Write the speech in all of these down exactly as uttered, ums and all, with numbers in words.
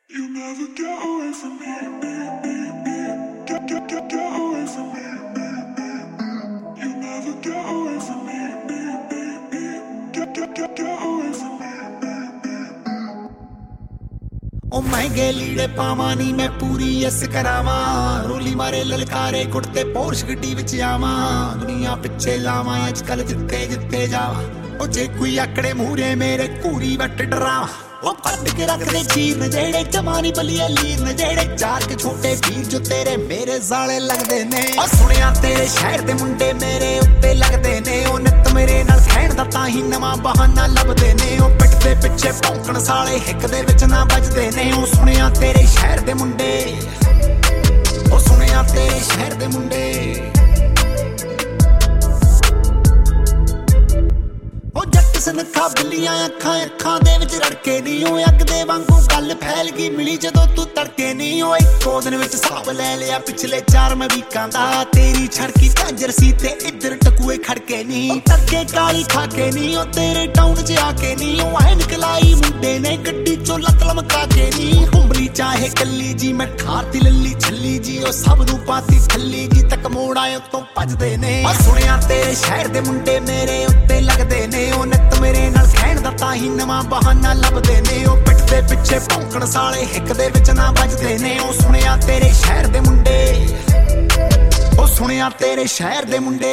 You never get away from me, me, me, me. Get, get, get, get away from me, me, me, me. You never get away from me, me, me, me. Get, get, get, get away from me, me, me, me. ओ महंगे लीड़े पावां नी मैं पूरी yes करावां रोली मारे ललकारे कुड़ते Porsche गड्डी विच आवां दुनिया पिछे लावां अजकल जित्ते जित्ते जावां ओ जे कोई आकड़े मूहरे मेरे कूरी वट डरावां ओ कट के रख दे चीर जेड़े जमानी बलिए लीर ने जेड़े चार के छोटे वीर जो तेरे मेरे साले लगदे ने ओ सुनिया तेरे शहर दे मुंडे मेरे उत्ते लगदे ने ओ नित मेरे नाल खैण दा तां ही नवां बहाना लभदे ने ओ पिट दे पिछे भौंकण साले हिक दे विच ना बजदे ने ओ सुनिया तेरे शहर दे मुंडे ओ सुनिया तेरे शहर दे मुंडे ओ जट सनखा बिल्लियां अखां अखां दे विच रड़के नी ओ अग दे वांगू गल फैल गई मिली जदों तू तड़के नी ओ इक्को दिन विच साब ले लिया पिछले चार मैं वीकां दा तेरी छड़की झांजर सी ते इधर टकुए खड़के नी तड़के काली खाके नी ओ तेरे टाउन च आके नी ओ ऐनक लाई मुंडे ने गड्डी चों लत लमका के नी हुंबली चाहे कल्ली जी मैं ठारती लल्ली छल्ली जी ओ सब नूं पाती थल्ली जी तक मोड़ आए तो भजदे ने ओ सुनिया तेरे शहर दे मुंडे मेरे उत्ते लगदे ने ओ नित मेरे नाल खैण दा तां ही नवां बहाना लभदे ने ओ पिट दे पिछे भौंकण साले हिक दे विच ना बजदे ने ओ सुनिया तेरे शहर दे मुंडे ओ सुनिया तेरे शहर दे मुंडे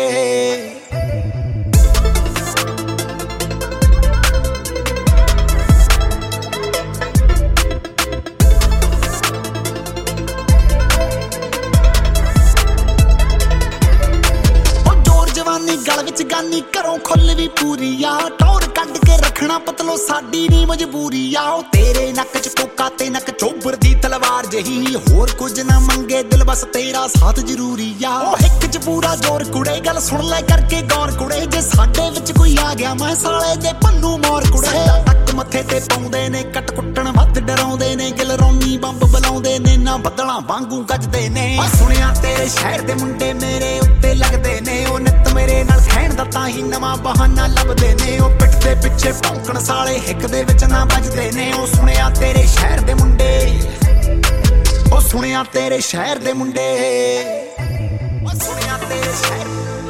गल विच गानी घरों खुल भी पूरी आ टौर कड के रखना पतलो साडी नी मजबूरी आ तेरे नक च कोका ते नक चोबर दी तलवार जही होर कुछ ना मंगे दिल बस तेरा साथ जरूरी आ ओ हिक च पूरा जोर कुड़े गल सुन ले करके गौर कुड़े जे साडे विच कोई आ गया मैं साले दे पन्नू मोर कुड़े तक मथे ते पाउंदे ने कट कुट्टण वध डराउंदे ने गिल रौनी बंब बलाउंदे ने ना बदलां वांगू गजदे ने ओ सुनिया तेरे शहर दे मुंडे मेरे उत्ते लगदे ने ओ नित मेरे नाल खैण दा तां ही नवां बहाना लभदे ने ओ पिट दे पिछे भौंकण साले हिक दे विच ना बजदे ने ओ सुनिया तेरे शहर दे मुंडे ओ सुनिया तेरे शहर दे मुंडे ओ सुनिया तेरे शहर